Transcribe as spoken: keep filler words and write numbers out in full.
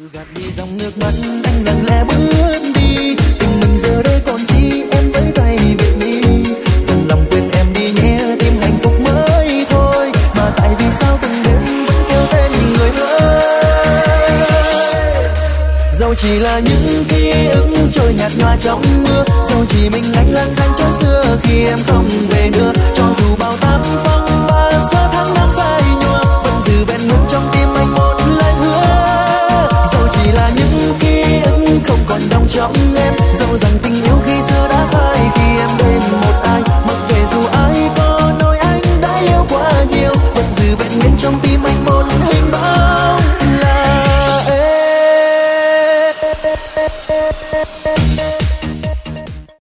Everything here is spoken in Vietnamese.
gạt đi dòng nước mắt anh lặng lẽ bước đi, tình mình giờ đây còn chi em với tay biệt ly, dần lòng quên em đi nhé tìm hạnh phúc mới thôi, mà tại vì sao từng đêm vẫn kêu tên người ơi. Dẫu chỉ là những ký ức trôi nhạt nhòa trong mưa, dẫu chỉ mình anh lang thang chốn xưa khi em không về nữa, cho dù bao tác phong